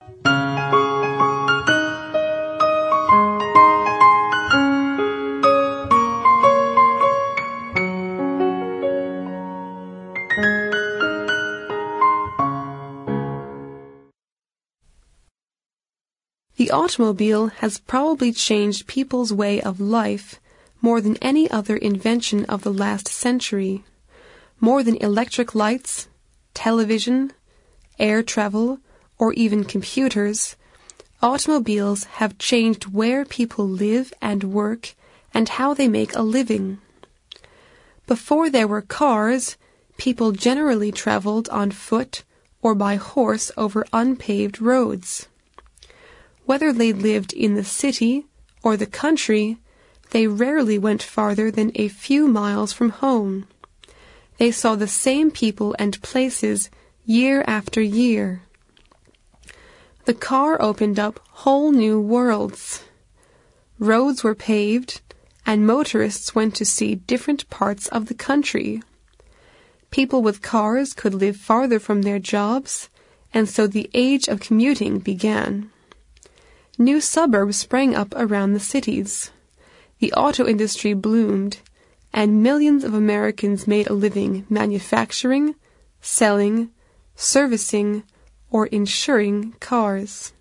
The automobile has probably changed people's way of life more than any other invention of the last century. More than electric lights, television, air travel, or even computers, automobiles have changed where people live and work and how they make a living. Before there were cars, people generally traveled on foot or by horse over unpaved roads. Whether they lived in the city or the country, they rarely went farther than a few miles from home. They saw the same people and places year after year. The car opened up whole new worlds. Roads were paved, and motorists went to see different parts of the country. People with cars could live farther from their jobs, and so the age of commuting began. New suburbs sprang up around the cities. The auto industry bloomed, and millions of Americans made a living manufacturing, selling, servicing, or insuring cars.